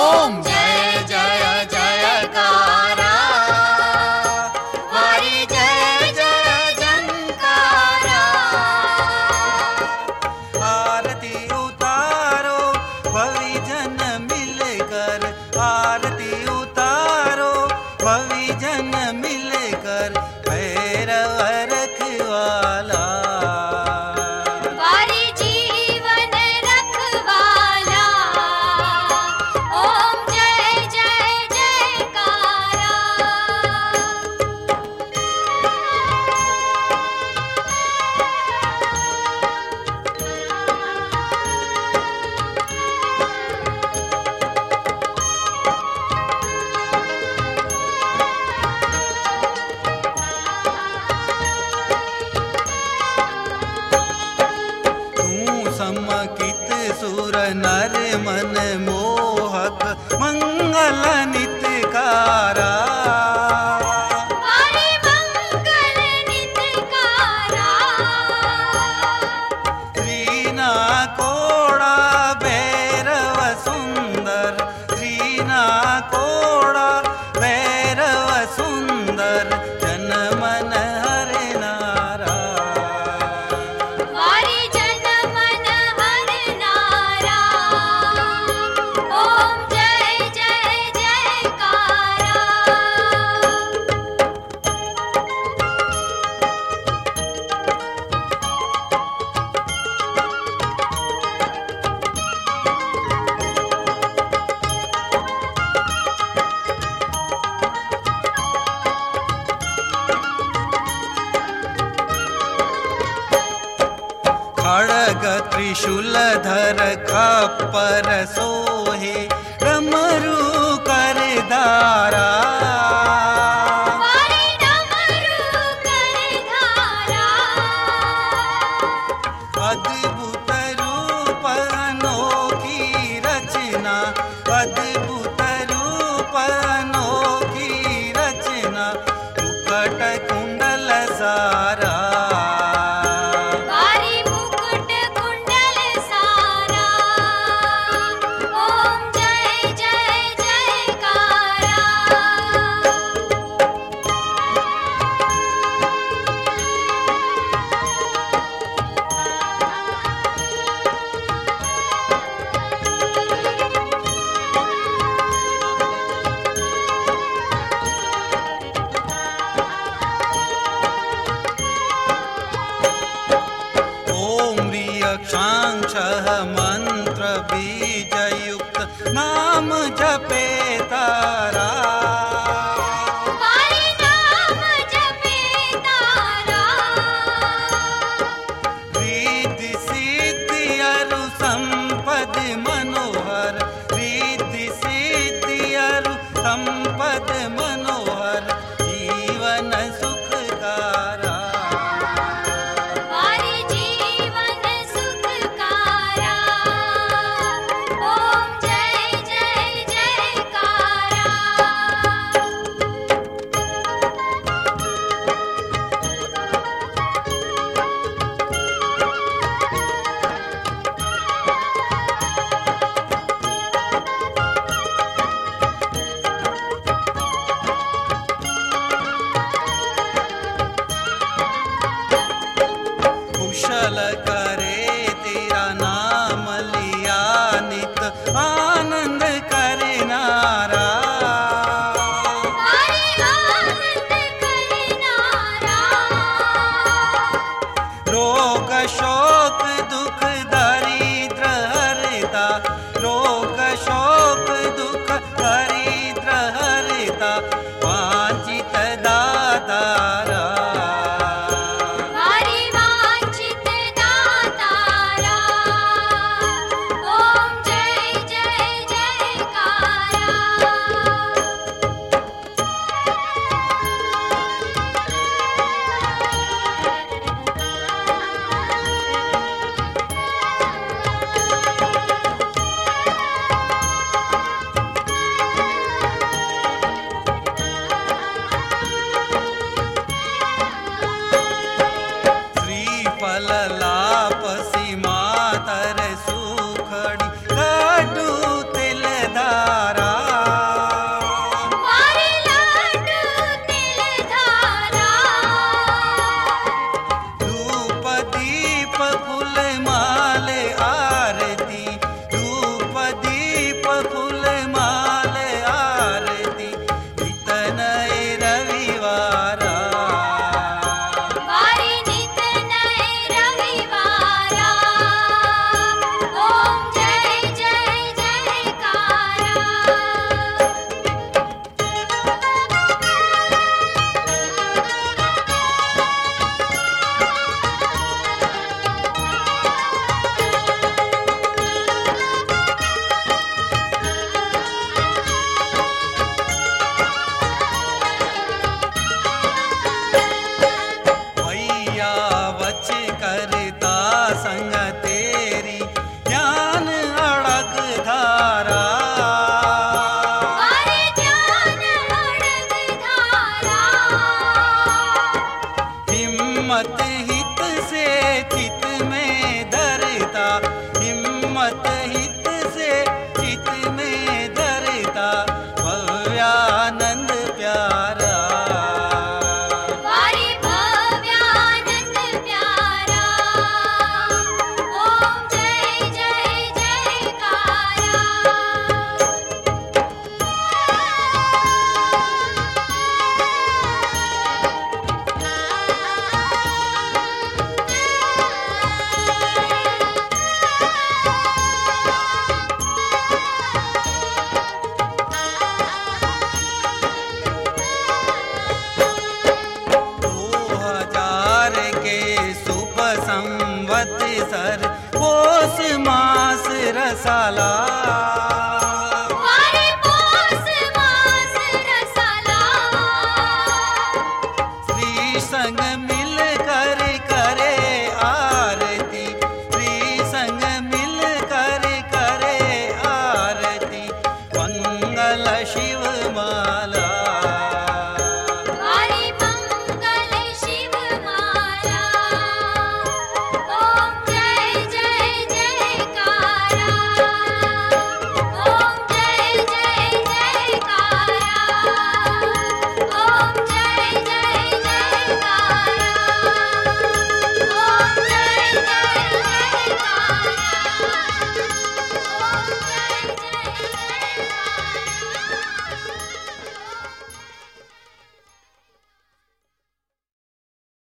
ओम जय जय जयकारा, वारी जय जय जंकारा। आरती उतारो भवी जन मिलकर, आरती उतारो भवी जन मिलकर, भैरव रखवाला। वारी जीवन रखवाला, ओम जय जय जयकारा। समकित सुर नर मन मोहक, मंगल नितकारा। वारी मंगल नितकारा, श्रीना कोड़ा भैरव सुंदर, श्रीना कोड़ा भैरव सुंदर, जन मन हरे नारा। वारी जन मन हर नारा, ओम जय जय जयकारा। खड़ग त्रिशूल धर खप्पर सोहे, डमरू कर दारा। वारी डमरू कर धारा, अद्भुत रूप अनोखी रचना, अद्भुत रूप अनोखी रचना, मुकुट कुंडल सारा। वारी मुकुट कुंडल सारा, ओम जय जय जयकारा। ओम ह्रीयक्षांक्षः मंत्र बीज युक्त, नाम जपे